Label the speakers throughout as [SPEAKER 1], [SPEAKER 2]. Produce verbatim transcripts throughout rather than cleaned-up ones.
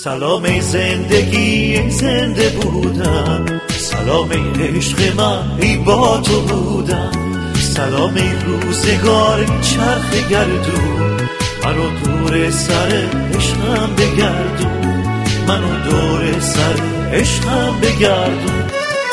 [SPEAKER 1] سلام ای زندگی، ای زنده بودم. سلام ای عشق من، ای با تو بودم. سلام ای روزگار، ای چرخ گردون. منو دور سر عشقم بگردون، منو دور سر عشقم بگردون.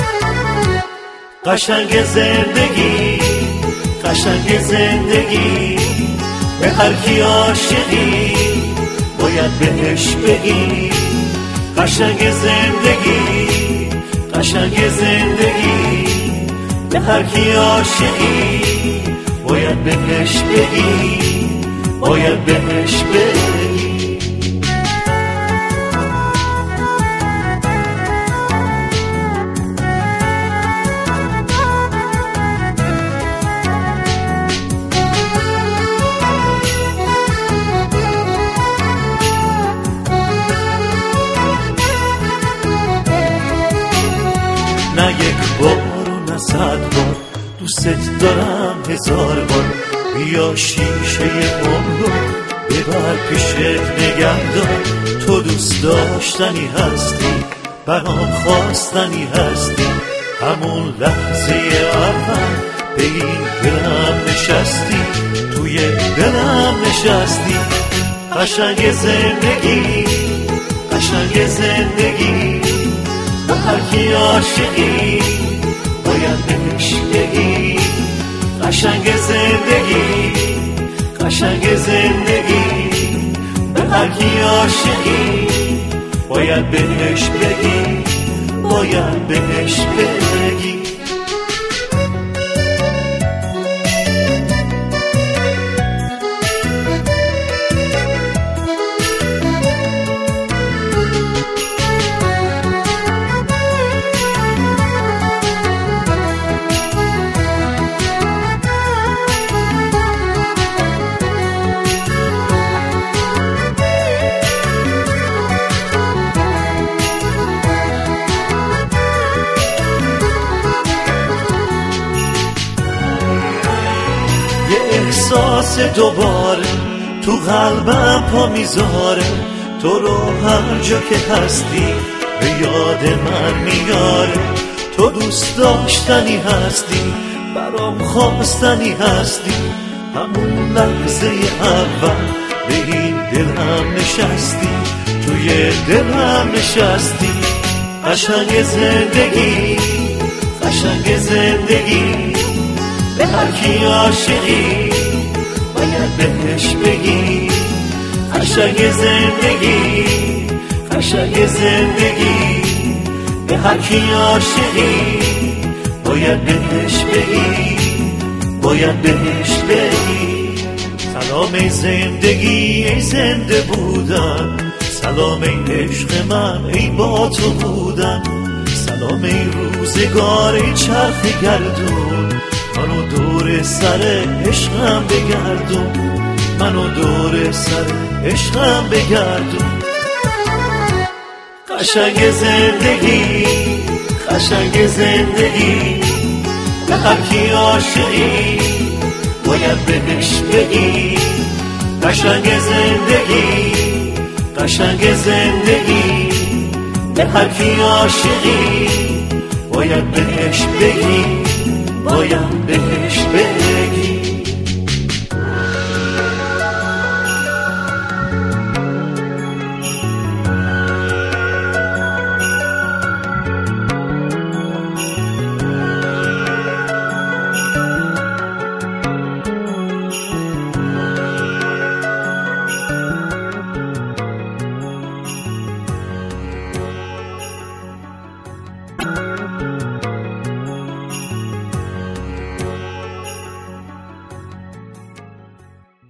[SPEAKER 1] قشنگ زندگی، قشنگ زندگی، به هر کی عاشقی باید بهش بگی. قشنگ زندگی، قشنگ زندگی، به هر کی عاشقی باید بهش بگی، باید بهش بگی. نه یک بار و نه صد بار دوست دارم هزار بار. بیا شیشه عمر رو ببر پیشت نگه دار. تو دوست داشتنی هستی، برام خواستنی هستی. همون لحظه اول به این دلم نشستی، توی دلم نشستی. قشنگ زندگی، قشنگ زندگی، به هر کی عاشقی باید بهش بگی. قشنگ زندگی، قشنگ زندگی، به هر کی عاشقی باید بهش بگی، باید بهش بگی. احساس دوباره تو قلبم پا میذاره. تو رو هر جا که هستی به یاد من میاره. تو دوست داشتنی هستی، برام خواستنی هستی. همون لحظه اول به این دلم نشستی، توی دلم نشستی. قشنگ زندگی، قشنگ زندگی، به هر کی عاشقی باید بهش بگی. قشنگ زندگی، قشنگ زندگی، به هر کی عاشقی باید بهش بگی، باید بهش بگی. سلام ای زندگی، ای زنده بودم. سلام ای عشق من، ای با تو بودم. سلام ای روزگار، ای چرخ گردون. منو دور سر عشقم بگردون، منو دور سر عشقم بگردون. قشنگ زندگی، قشنگ زندگی، به هر کی عاشقی باید بهش بگی. قشنگ زندگی، قشنگ زندگی، به هر کی عاشقی باید بهش بگی، باید بهش بگی.